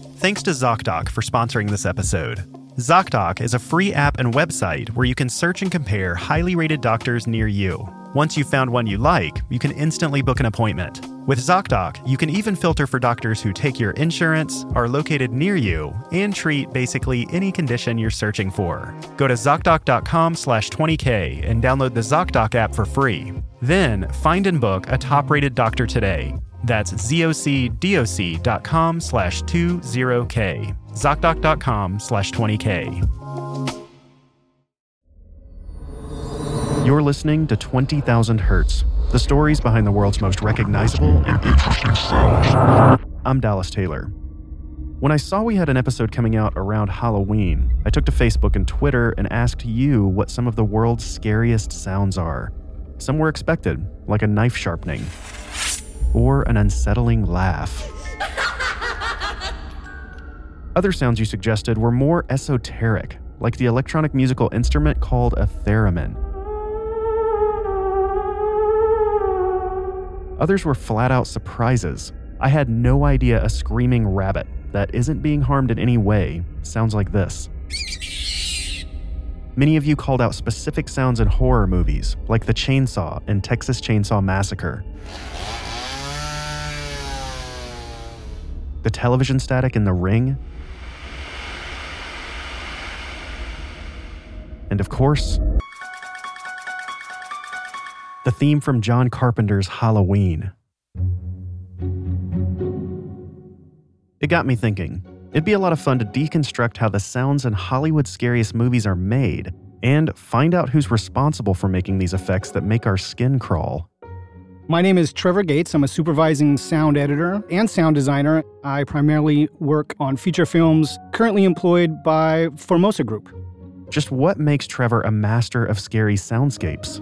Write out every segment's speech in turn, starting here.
Thanks to ZocDoc for sponsoring this episode. ZocDoc is a free app and website where you can search and compare highly rated doctors near you. Once you've found one you like, you can instantly book an appointment. With ZocDoc, you can even filter for doctors who take your insurance, are located near you, and treat basically any condition you're searching for. Go to ZocDoc.com/20K and download the ZocDoc app for free. Then, find and book a top-rated doctor today. That's ZocDoc.com/20K. ZocDoc.com/20K. You're listening to 20,000 Hertz, the stories behind the world's most recognizable and interesting sounds. I'm Dallas Taylor. When I saw we had an episode coming out around Halloween, I took to Facebook and Twitter and asked you what some of the world's scariest sounds are. Some were expected, like a knife sharpening, or an unsettling laugh. Other sounds you suggested were more esoteric, like the electronic musical instrument called a theremin. Others were flat-out surprises. I had no idea a screaming rabbit that isn't being harmed in any way sounds like this. Many of you called out specific sounds in horror movies, like the chainsaw in Texas Chainsaw Massacre, the television static in The Ring, and of course, the theme from John Carpenter's Halloween. It got me thinking. It'd be a lot of fun to deconstruct how the sounds in Hollywood's scariest movies are made and find out who's responsible for making these effects that make our skin crawl. My name is Trevor Gates. I'm a supervising sound editor and sound designer. I primarily work on feature films currently employed by Formosa Group. Just what makes Trevor a master of scary soundscapes?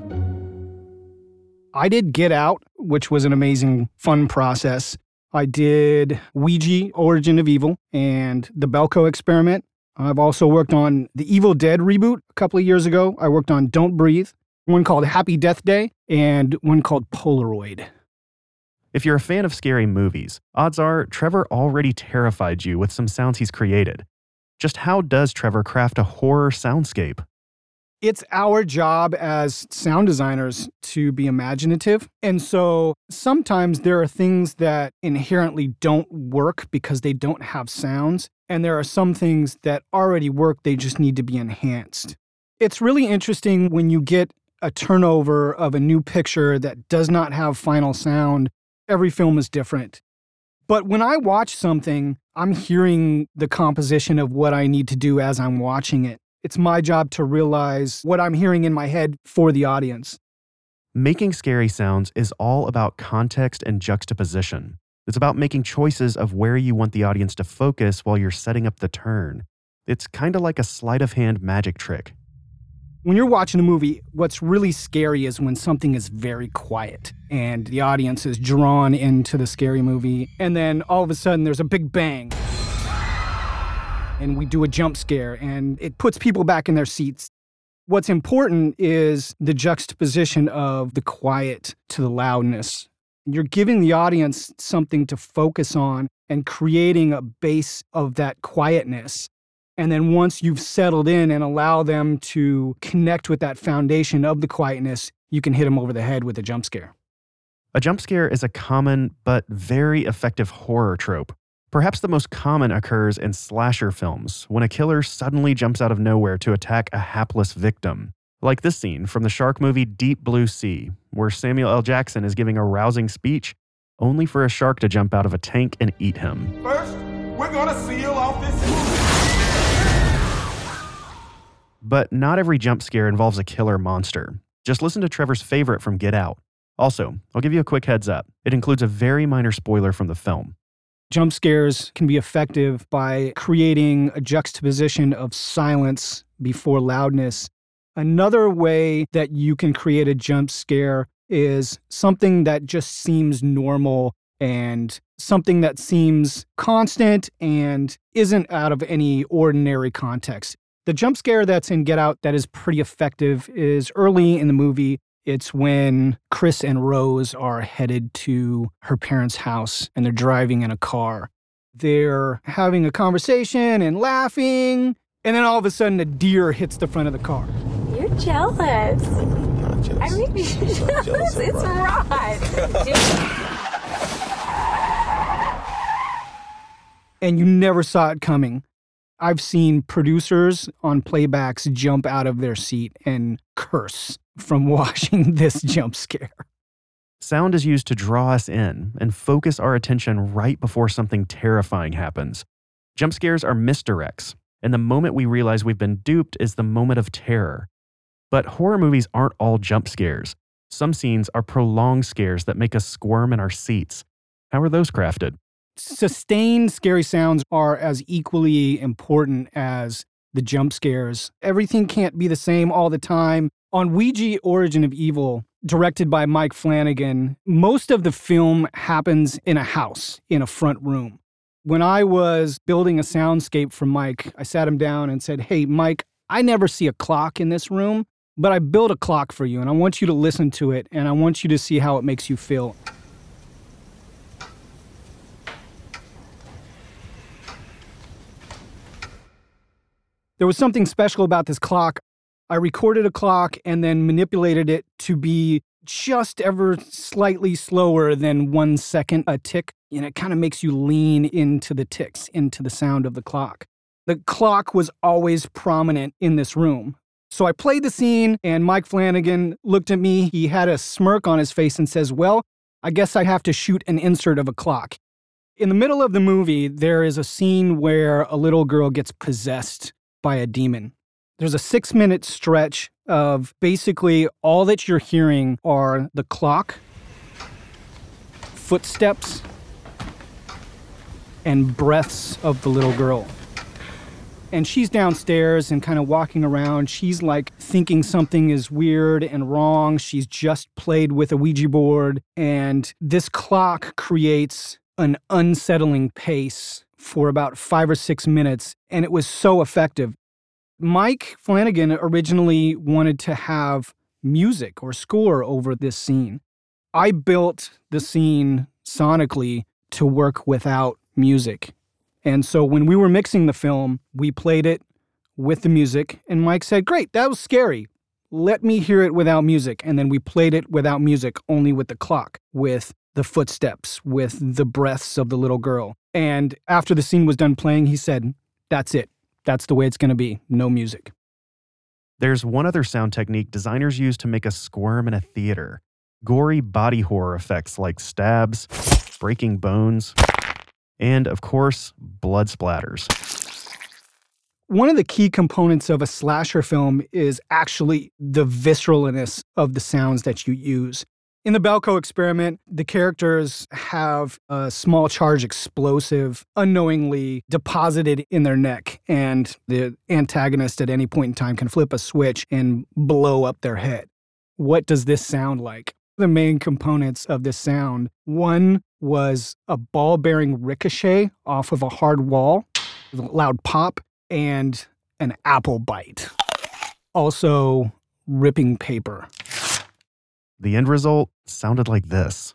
I did Get Out, which was an amazing, fun process. I did Ouija, Origin of Evil, and The Belko Experiment. I've also worked on the Evil Dead reboot a couple of years ago. I worked on Don't Breathe, one called Happy Death Day, and one called Polaroid. If you're a fan of scary movies, odds are Trevor already terrified you with some sounds he's created. Just how does Trevor craft a horror soundscape? It's our job as sound designers to be imaginative. And so sometimes there are things that inherently don't work because they don't have sounds. And there are some things that already work, they just need to be enhanced. It's really interesting when you get a turnover of a new picture that does not have final sound. Every film is different. But when I watch something, I'm hearing the composition of what I need to do as I'm watching it. It's my job to realize what I'm hearing in my head for the audience. Making scary sounds is all about context and juxtaposition. It's about making choices of where you want the audience to focus while you're setting up the turn. It's kind of like a sleight of hand magic trick. When you're watching a movie, what's really scary is when something is very quiet and the audience is drawn into the scary movie, and then all of a sudden there's a big bang. And we do a jump scare, and it puts people back in their seats. What's important is the juxtaposition of the quiet to the loudness. You're giving the audience something to focus on and creating a base of that quietness. And then once you've settled in and allow them to connect with that foundation of the quietness, you can hit them over the head with a jump scare. A jump scare is a common but very effective horror trope. Perhaps the most common occurs in slasher films, when a killer suddenly jumps out of nowhere to attack a hapless victim. Like this scene from the shark movie Deep Blue Sea, where Samuel L. Jackson is giving a rousing speech, only for a shark to jump out of a tank and eat him. First, we're gonna seal off this. But not every jump scare involves a killer monster. Just listen to Trevor's favorite from Get Out. Also, I'll give you a quick heads up. It includes a very minor spoiler from the film. Jump scares can be effective by creating a juxtaposition of silence before loudness. Another way that you can create a jump scare is something that just seems normal and something that seems constant and isn't out of any ordinary context. The jump scare that's in Get Out that is pretty effective is early in the movie. It's when Chris and Rose are headed to her parents' house and they're driving in a car. They're having a conversation and laughing, and then all of a sudden a deer hits the front of the car. You're jealous. Not jealous. I mean, you're jealous. It's Rod. And you never saw it coming. I've seen producers on playbacks jump out of their seat and curse from watching this jump scare. Sound is used to draw us in and focus our attention right before something terrifying happens. Jump scares are misdirects, and the moment we realize we've been duped is the moment of terror. But horror movies aren't all jump scares. Some scenes are prolonged scares that make us squirm in our seats. How are those crafted? Sustained scary sounds are as equally important as the jump scares. Everything can't be the same all the time. On Ouija Origin of Evil, directed by Mike Flanagan, most of the film happens in a house, in a front room. When I was building a soundscape for Mike, I sat him down and said, "Hey, Mike, I never see a clock in this room, but I built a clock for you, and I want you to listen to it, and I want you to see how it makes you feel." There was something special about this clock. I recorded a clock and then manipulated it to be just ever slightly slower than 1 second a tick. And it kind of makes you lean into the ticks, into the sound of the clock. The clock was always prominent in this room. So I played the scene and Mike Flanagan looked at me. He had a smirk on his face and says, "Well, I guess I have to shoot an insert of a clock." In the middle of the movie, there is a scene where a little girl gets possessed by a demon. There's a 6-minute stretch of basically all that you're hearing are the clock, footsteps, and breaths of the little girl. And she's downstairs and kind of walking around. She's like thinking something is weird and wrong. She's just played with a Ouija board. And this clock creates an unsettling pace for about 5 or 6 minutes, and it was so effective. Mike Flanagan originally wanted to have music or score over this scene. I built the scene sonically to work without music. And so when we were mixing the film, we played it with the music, and Mike said, "Great, that was scary. Let me hear it without music." And then we played it without music, only with the clock, with the footsteps, with the breaths of the little girl. And after the scene was done playing, he said, "That's it. That's the way it's going to be. No music." There's one other sound technique designers use to make us squirm in a theater. Gory body horror effects like stabs, breaking bones, and of course, blood splatters. One of the key components of a slasher film is actually the visceralness of the sounds that you use. In the Belko experiment, the characters have a small charge explosive unknowingly deposited in their neck, and the antagonist at any point in time can flip a switch and blow up their head. What does this sound like? The main components of this sound, one was a ball-bearing ricochet off of a hard wall, with a loud pop, and an apple bite. Also, ripping paper. The end result sounded like this.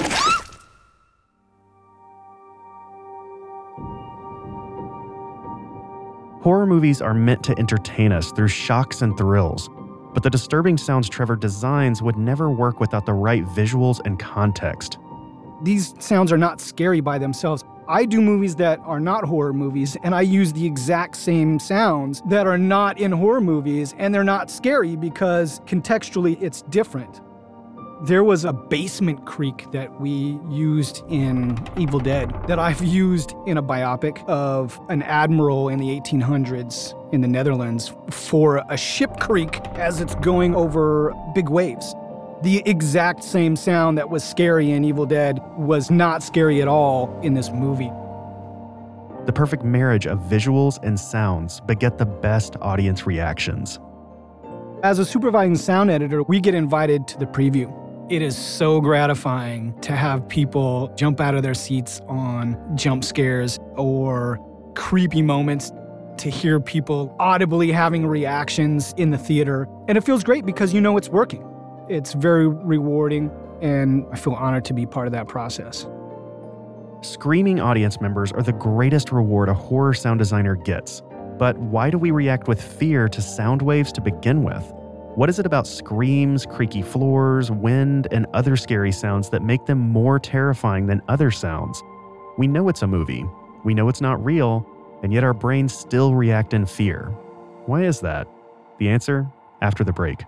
Horror movies are meant to entertain us through shocks and thrills, but the disturbing sounds Trevor designs would never work without the right visuals and context. These sounds are not scary by themselves. I do movies that are not horror movies, and I use the exact same sounds that are not in horror movies, and they're not scary because contextually it's different. There was a basement creak that we used in Evil Dead that I've used in a biopic of an admiral in the 1800s in the Netherlands for a ship creak as it's going over big waves. The exact same sound that was scary in Evil Dead was not scary at all in this movie. The perfect marriage of visuals and sounds beget the best audience reactions. As a supervising sound editor, we get invited to the preview. It is so gratifying to have people jump out of their seats on jump scares or creepy moments, to hear people audibly having reactions in the theater. And it feels great because you know it's working. It's very rewarding, and I feel honored to be part of that process. Screaming audience members are the greatest reward a horror sound designer gets. But why do we react with fear to sound waves to begin with? What is it about screams, creaky floors, wind, and other scary sounds that make them more terrifying than other sounds? We know it's a movie. We know it's not real, and yet our brains still react in fear. Why is that? The answer, after the break.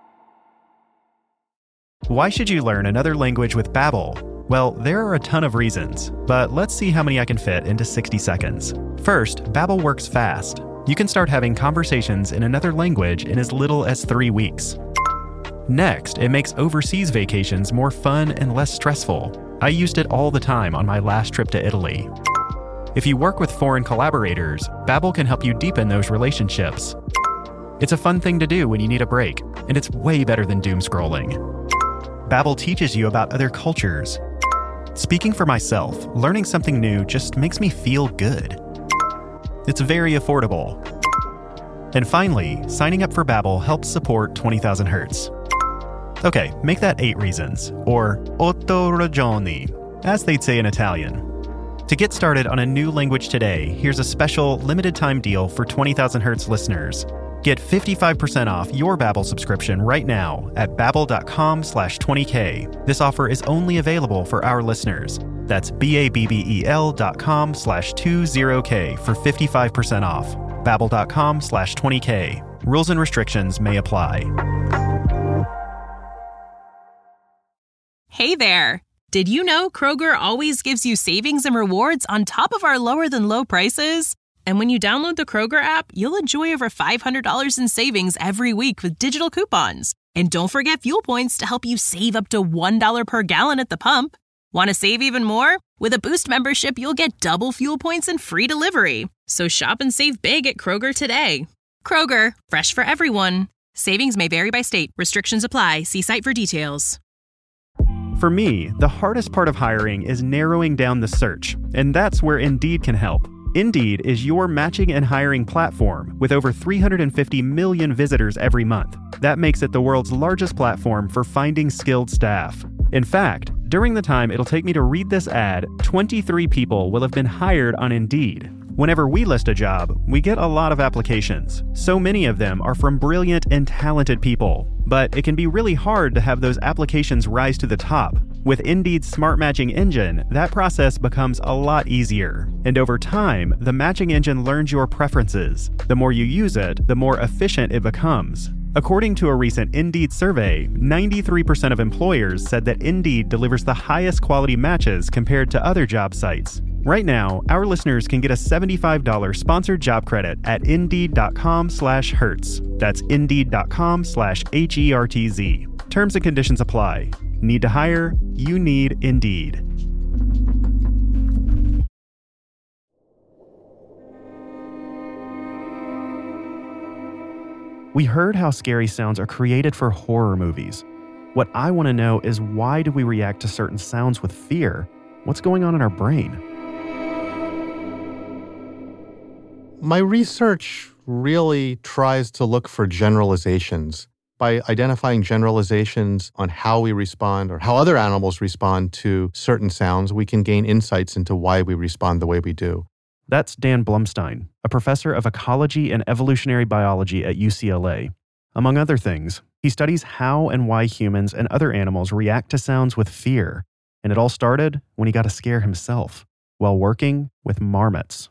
Why should you learn another language with Babbel? Well, there are a ton of reasons, but let's see how many I can fit into 60 seconds. First, Babbel works fast. You can start having conversations in another language in as little as 3 weeks. Next, it makes overseas vacations more fun and less stressful. I used it all the time on my last trip to Italy. If you work with foreign collaborators, Babbel can help you deepen those relationships. It's a fun thing to do when you need a break, and it's way better than doom scrolling. Babbel teaches you about other cultures. Speaking for myself, learning something new just makes me feel good. It's very affordable. And finally, signing up for Babbel helps support 20,000 Hertz. Okay, make that 8 reasons, or 8 ragioni, as they'd say in Italian. To get started on a new language today, here's a special limited-time deal for 20,000 Hertz listeners. Get 55% off your Babbel subscription right now at babbel.com/20k. This offer is only available for our listeners. That's babbel.com/20k for 55% off. babbel.com/20k. Rules and restrictions may apply. Hey there. Did you know Kroger always gives you savings and rewards on top of our lower than low prices? And when you download the Kroger app, you'll enjoy over $500 in savings every week with digital coupons. And don't forget fuel points to help you save up to $1 per gallon at the pump. Want to save even more? With a Boost membership, you'll get double fuel points and free delivery. So shop and save big at Kroger today. Kroger, fresh for everyone. Savings may vary by state. Restrictions apply. See site for details. For me, the hardest part of hiring is narrowing down the search, and that's where Indeed can help. Indeed is your matching and hiring platform with over 350 million visitors every month. That makes it the world's largest platform for finding skilled staff. In fact, during the time it'll take me to read this ad, 23 people will have been hired on Indeed. Whenever we list a job, we get a lot of applications. So many of them are from brilliant and talented people. But it can be really hard to have those applications rise to the top. With Indeed's Smart Matching Engine, that process becomes a lot easier. And over time, the matching engine learns your preferences. The more you use it, the more efficient it becomes. According to a recent Indeed survey, 93% of employers said that Indeed delivers the highest quality matches compared to other job sites. Right now, our listeners can get a $75 sponsored job credit at Indeed.com/Hertz. That's Indeed.com/HERTZ. Terms and conditions apply. Need to hire? You need Indeed. We heard how scary sounds are created for horror movies. What I want to know is, why do we react to certain sounds with fear? What's going on in our brain? My research really tries to look for generalizations. By identifying generalizations on how we respond or how other animals respond to certain sounds, we can gain insights into why we respond the way we do. That's Dan Blumstein, a professor of ecology and evolutionary biology at UCLA. Among other things, he studies how and why humans and other animals react to sounds with fear. And it all started when he got a scare himself while working with marmots.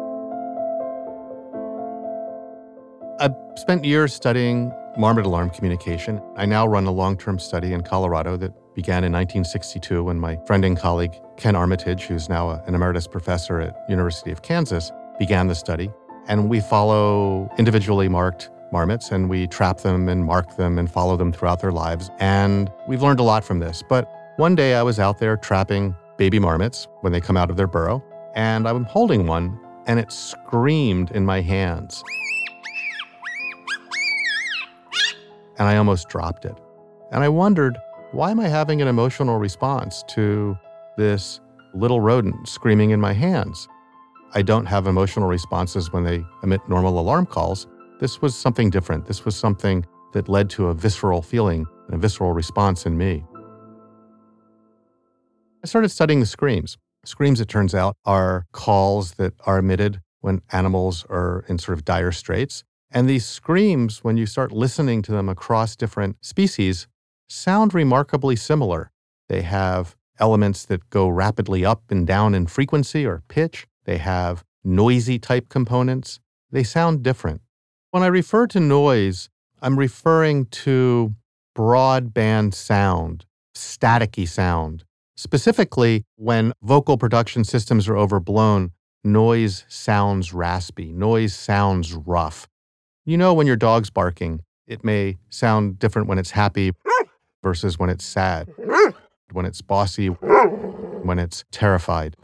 I've spent years studying marmot alarm communication. I now run a long-term study in Colorado that began in 1962 when my friend and colleague Ken Armitage, who's now an emeritus professor at University of Kansas, began the study. And we follow individually marked marmots, and we trap them and mark them and follow them throughout their lives. And we've learned a lot from this. But one day I was out there trapping baby marmots when they come out of their burrow, and I'm holding one, and it screamed in my hands. And I almost dropped it. And I wondered, why am I having an emotional response to this little rodent screaming in my hands? I don't have emotional responses when they emit normal alarm calls. This was something different. This was something that led to a visceral feeling, a visceral response in me. I started studying the screams. Screams, it turns out, are calls that are emitted when animals are in sort of dire straits. And these screams, when you start listening to them across different species, sound remarkably similar. They have elements that go rapidly up and down in frequency or pitch. They have noisy type components. They sound different. When I refer to noise, I'm referring to broadband sound, staticky sound. Specifically, when vocal production systems are overblown, noise sounds raspy, noise sounds rough. You know, when your dog's barking, it may sound different when it's happy versus when it's sad, when it's bossy, when it's terrified.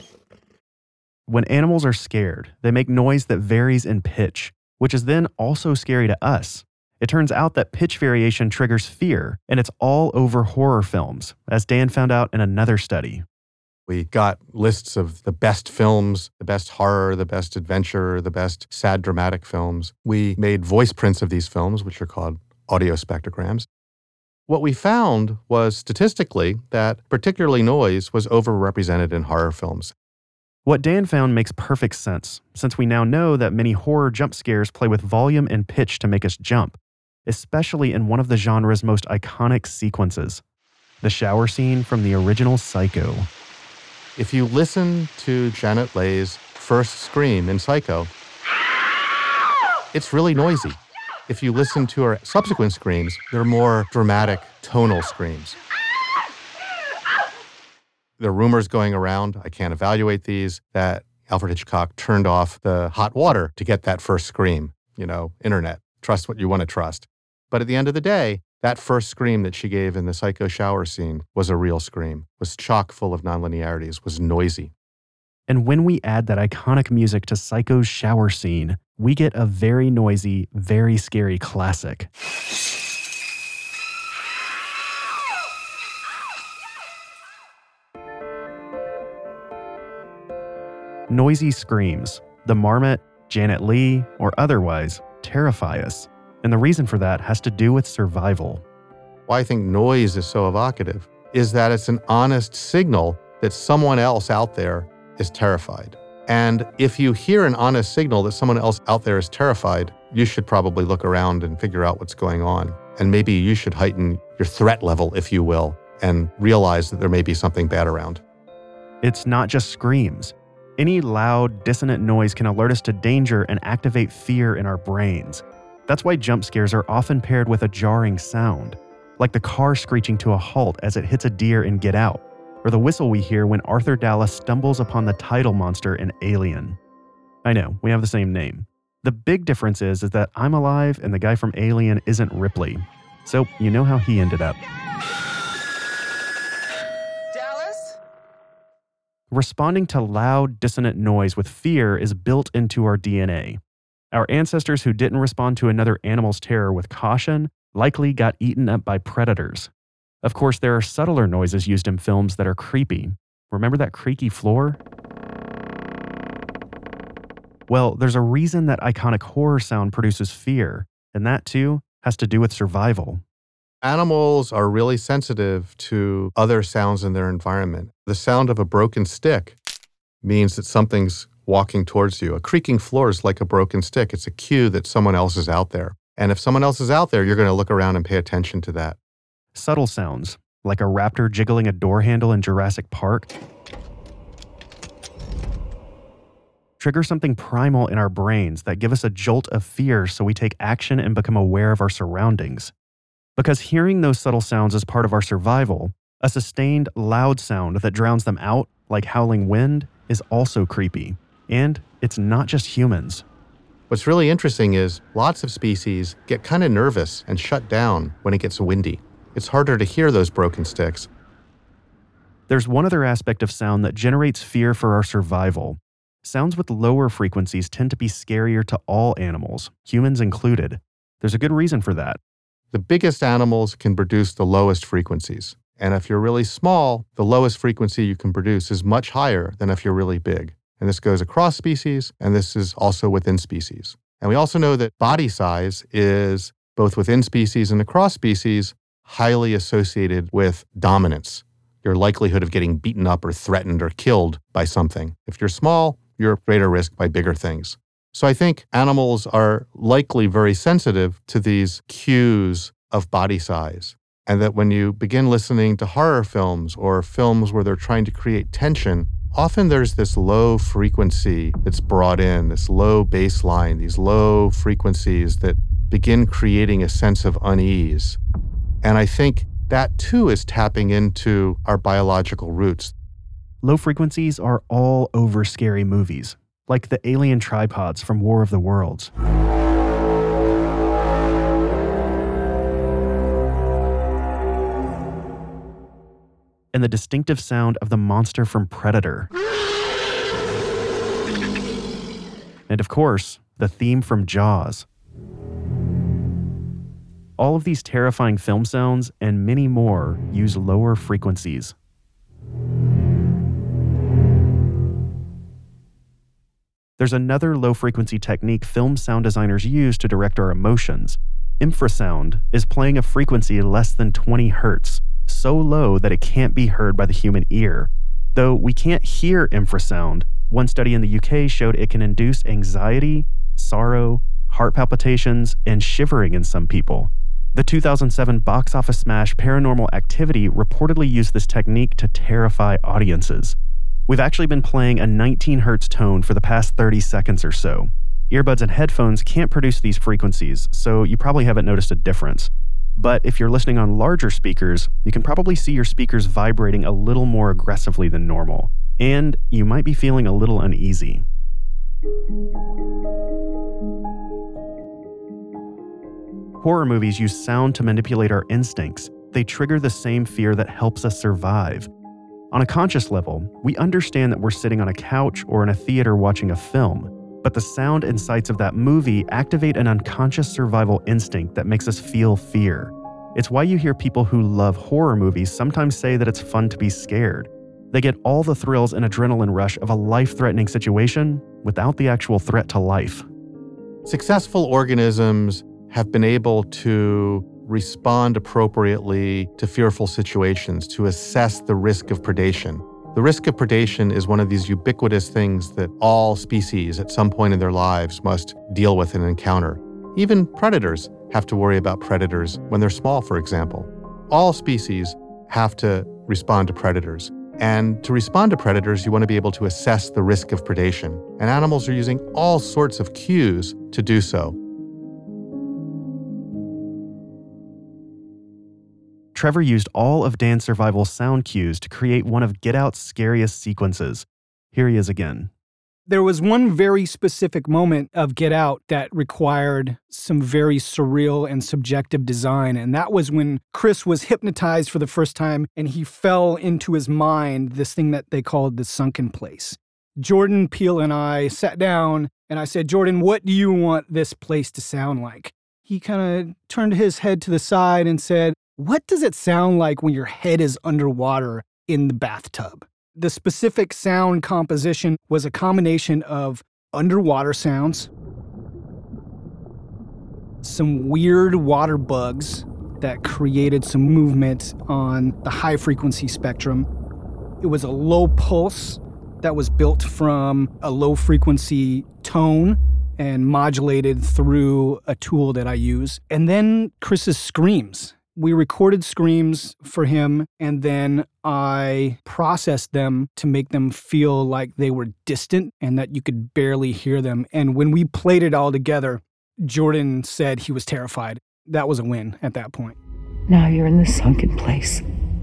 When animals are scared, they make noise that varies in pitch, which is then also scary to us. It turns out that pitch variation triggers fear, and it's all over horror films, as Dan found out in another study. We got lists of the best films, the best horror, the best adventure, the best sad dramatic films. We made voice prints of these films, which are called audio spectrograms. What we found was statistically that particularly noise was overrepresented in horror films. What Dan found makes perfect sense, since we now know that many horror jump scares play with volume and pitch to make us jump, especially in one of the genre's most iconic sequences, the shower scene from the original Psycho. If you listen to Janet Leigh's first scream in Psycho, it's really noisy. If you listen to her subsequent screams, they're more dramatic, tonal screams. There are rumors going around, I can't evaluate these, that Alfred Hitchcock turned off the hot water to get that first scream. You know, internet, trust what you want to trust. But at the end of the day, that first scream that she gave in the Psycho shower scene was a real scream, was chock full of nonlinearities, was noisy. And when we add that iconic music to Psycho's shower scene, we get a very noisy, very scary classic. Noisy screams, the Marmot, Janet Leigh, or otherwise, terrify us. And the reason for that has to do with survival. Why I think noise is so evocative is that it's an honest signal that someone else out there is terrified. And if you hear an honest signal that someone else out there is terrified, you should probably look around and figure out what's going on. And maybe you should heighten your threat level, if you will, and realize that there may be something bad around. It's not just screams. Any loud, dissonant noise can alert us to danger and activate fear in our brains. That's why jump scares are often paired with a jarring sound, like the car screeching to a halt as it hits a deer in Get Out, or the whistle we hear when Arthur Dallas stumbles upon the title monster in Alien. I know, we have the same name. The big difference is that I'm alive and the guy from Alien isn't Ripley. So you know how he ended up. Dallas? Responding to loud, dissonant noise with fear is built into our DNA. Our ancestors who didn't respond to another animal's terror with caution likely got eaten up by predators. Of course, there are subtler noises used in films that are creepy. Remember that creaky floor? Well, there's a reason that iconic horror sound produces fear, and that too has to do with survival. Animals are really sensitive to other sounds in their environment. The sound of a broken stick means that something's walking towards you. A creaking floor is like a broken stick. It's a cue that someone else is out there. And if someone else is out there, you're going to look around and pay attention to that. Subtle sounds, like a raptor jiggling a door handle in Jurassic Park, trigger something primal in our brains that give us a jolt of fear so we take action and become aware of our surroundings. Because hearing those subtle sounds is part of our survival, a sustained, loud sound that drowns them out, like howling wind, is also creepy. And it's not just humans. What's really interesting is lots of species get kind of nervous and shut down when it gets windy. It's harder to hear those broken sticks. There's one other aspect of sound that generates fear for our survival. Sounds with lower frequencies tend to be scarier to all animals, humans included. There's a good reason for that. The biggest animals can produce the lowest frequencies. And if you're really small, the lowest frequency you can produce is much higher than if you're really big. And this goes across species, and this is also within species. And we also know that body size is, both within species and across species, highly associated with dominance. your likelihood of getting beaten up or threatened or killed by something. If you're small, you're at greater risk by bigger things. So I think animals are likely very sensitive to these cues of body size. And that when you begin listening to horror films or films where they're trying to create tension, often there's this low frequency that's brought in, this low baseline, these low frequencies that begin creating a sense of unease. And I think that too is tapping into our biological roots. Low frequencies are all over scary movies, like the alien tripods from War of the Worlds. And the distinctive sound of the monster from Predator. And of course, the theme from Jaws. All of these terrifying film sounds and many more use lower frequencies. There's another low-frequency technique film sound designers use to direct our emotions. Infrasound is playing a frequency less than 20 hertz, so low that it can't be heard by the human ear. Though we can't hear infrasound, one study in the UK showed it can induce anxiety, sorrow, heart palpitations, and shivering in some people. The 2007 box office smash Paranormal Activity reportedly used this technique to terrify audiences. We've actually been playing a 19 hertz tone for the past 30 seconds or so. Earbuds and headphones can't produce these frequencies, so you probably haven't noticed a difference. But if you're listening on larger speakers, you can probably see your speakers vibrating a little more aggressively than normal, and you might be feeling a little uneasy. Horror movies use sound to manipulate our instincts. They trigger the same fear that helps us survive. On a conscious level, we understand that we're sitting on a couch or in a theater watching a film, but the sound and sights of that movie activate an unconscious survival instinct that makes us feel fear. It's why you hear people who love horror movies sometimes say that it's fun to be scared. They get all the thrills and adrenaline rush of a life-threatening situation without the actual threat to life. Successful organisms have been able to respond appropriately to fearful situations, to assess the risk of predation. The risk of predation is one of these ubiquitous things that all species at some point in their lives must deal with and encounter. Even predators have to worry about predators when they're small, for example. All species have to respond to predators. And to respond to predators, you want to be able to assess the risk of predation. And animals are using all sorts of cues to do so. Trevor used all of Dan's survival sound cues to create one of Get Out's scariest sequences. Here he is again. There was one very specific moment of Get Out that required some very surreal and subjective design, and that was when Chris was hypnotized for the first time and he fell into his mind this thing that they called the sunken place. Jordan Peele and I sat down and I said, "Jordan, what do you want this place to sound like?" He kind of turned his head to the side and said, "What does it sound like when your head is underwater in the bathtub?" The specific sound composition was a combination of underwater sounds, some weird water bugs that created some movement on the high frequency spectrum. It was a low pulse that was built from a low frequency tone and modulated through a tool that I use. And then Chris's screams. We recorded screams for him, and then I processed them to make them feel like they were distant and that you could barely hear them. And when we played it all together, Jordan said he was terrified. That was a win at that point. Now you're in the sunken place.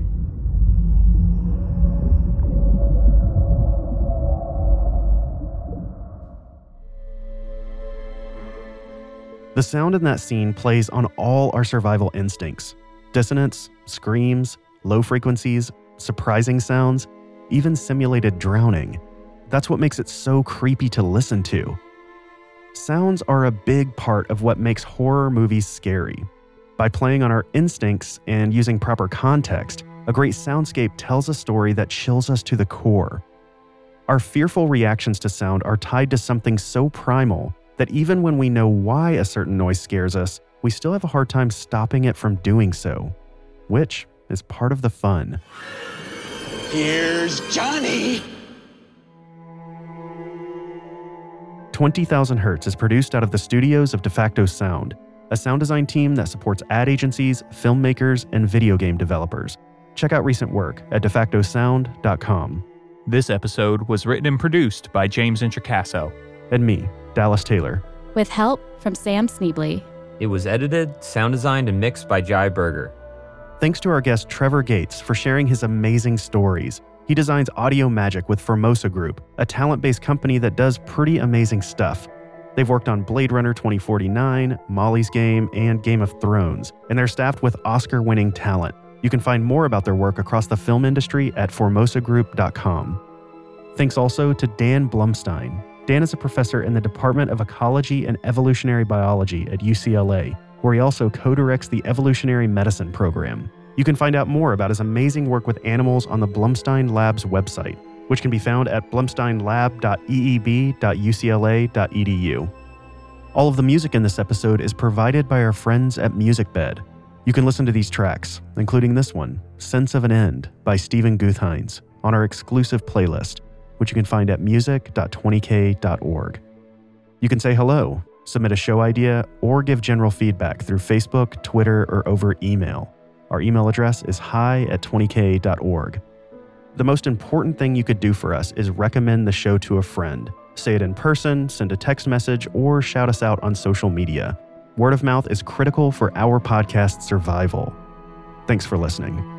The sound in that scene plays on all our survival instincts. Dissonance, screams, low frequencies, surprising sounds, even simulated drowning. That's what makes it so creepy to listen to. Sounds are a big part of what makes horror movies scary. By playing on our instincts and using proper context, a great soundscape tells a story that chills us to the core. Our fearful reactions to sound are tied to something so primal that even when we know why a certain noise scares us, we still have a hard time stopping it from doing so, which is part of the fun. Here's Johnny. 20,000 Hertz is produced out of the studios of DeFacto Sound, a sound design team that supports ad agencies, filmmakers, and video game developers. Check out recent work at defactosound.com. This episode was written and produced by James Introcaso. And me, Dallas Taylor. With help from Sam Sneebly. It was edited, sound designed, and mixed by Jai Berger. Thanks to our guest Trevor Gates for sharing his amazing stories. He designs audio magic with Formosa Group, a talent-based company that does pretty amazing stuff. They've worked on Blade Runner 2049, Molly's Game, and Game of Thrones, and they're staffed with Oscar-winning talent. You can find more about their work across the film industry at formosagroup.com. Thanks also to Dan Blumstein. Dan is a professor in the Department of Ecology and Evolutionary Biology at UCLA, where he also co-directs the Evolutionary Medicine program. You can find out more about his amazing work with animals on the Blumstein Labs website, which can be found at blumsteinlab.eeb.ucla.edu. All of the music in this episode is provided by our friends at MusicBed. You can listen to these tracks, including this one, Sense of an End by Stephen Guthhines, on our exclusive playlist, which you can find at music.20k.org. You can say hello, submit a show idea, or give general feedback through Facebook, Twitter, or over email. Our email address is hi@20k.org. The most important thing you could do for us is recommend the show to a friend. Say it in person, send a text message, or shout us out on social media. Word of mouth is critical for our podcast's survival. Thanks for listening.